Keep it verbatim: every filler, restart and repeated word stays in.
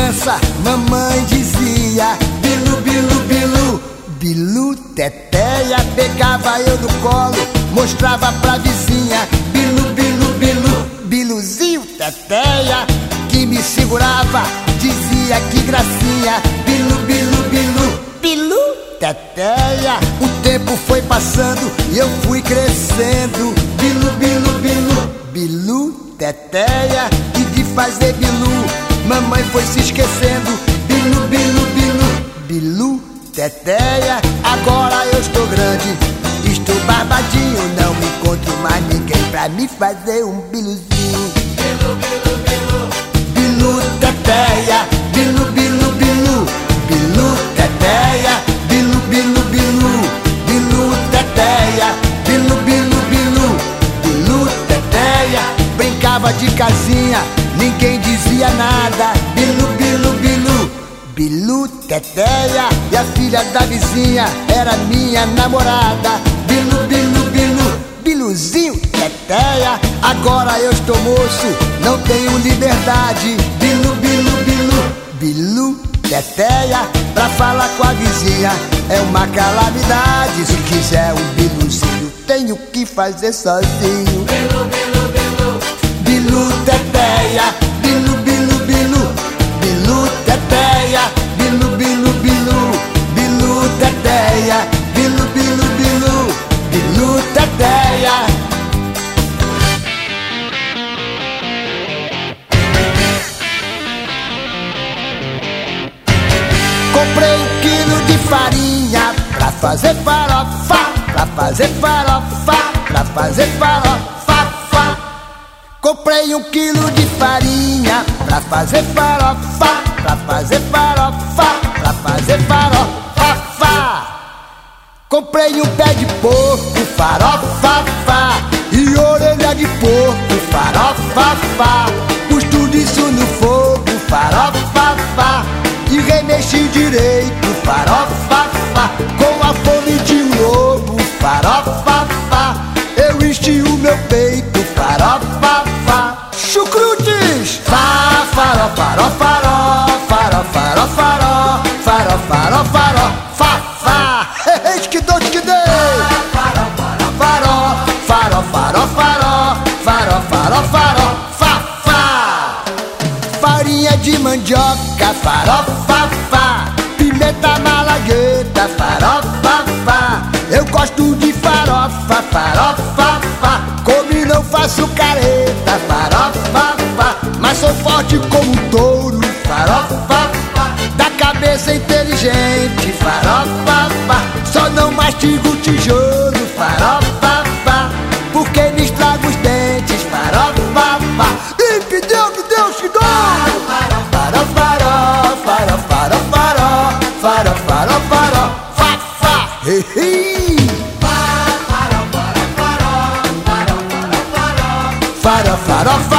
criança, mamãe dizia: Bilu, bilu, bilu, bilu, teteia. Pegava eu no colo, mostrava pra vizinha: Bilu, bilu, bilu, biluzinho, teteia. Que me segurava, dizia: que gracinha, bilu, bilu, bilu, bilu, teteia. O tempo foi passando e eu fui crescendo. Bilu, bilu, bilu, bilu, teteia. E de fazer bilu, mamãe foi se esquecendo. Bilu, bilu, bilu, bilu, teteia. Agora eu estou grande, estou barbadinho, não me encontro mais ninguém pra me fazer um biluzinho. Bilu, bilu, bilu, bilu, teteia. Bilu, bilu, bilu, bilu, teteia. Bilu, bilu, bilu, bilu, teteia. Bilu, bilu, bilu, bilu, teteia. Brincava de casinha, ninguém dizia nada. Bilu, bilu, bilu, bilu, teteia. E a filha da vizinha era minha namorada. Bilu, bilu, bilu, biluzinho, teteia. Agora eu estou moço, não tenho liberdade. Bilu, bilu, bilu, bilu, teteia. Pra falar com a vizinha é uma calamidade. Se quiser um biluzinho, tenho que fazer sozinho. bilu, bilu, bilu, Bilu, teteia. Bilu, bilu, bilu, bilu, teteia. Bilu, bilu, bilu, bilu, teteia. Bilu, bilu, bilu, bilu, teteia. Comprei um quilo de farinha pra fazer farofa, pra fazer farofa, pra fazer farofa, fa. Comprei um quilo de farinha pra fazer farofa, pra fazer farofa, pra fazer farofa, fa. Comprei um pé de porco, farofa, fa. E orelha de porco, farofa, fa. Pus tudo isso no fogo, farofa, fa. E remexi direito, farofa, fa. Com a fome de um lobo, farofa, fa. Eu enchi o meu peito, farofa, fa. Chucrutes! Fa, faró, faró, faró, faró, faró, faró, faró, faró, faró, fa, fa. Eis que dor que dei! Faró, faró, faró, faró, faró, faró, faró, faró, fa, fa. Farinha de mandioca, farofa, fa. Pimenta malagueta, farofa, fa. Eu gosto de farofa, farofa, fa. Como e não faço careta, farofa, fa. Mas sou forte como um touro, farofa, fa. Da cabeça inteligente, farofa, fa. Só não mastigo tijolo, farofa, fa. Porque me estrago os dentes, farofa, fa. E que Deus, que Deus te dou! Faró, faró, faró, faró, faró, faró, faró, faró, fa, fa. Hey, hey. faró, faró, faró, faró, faró, faró, Faró, faró, faró.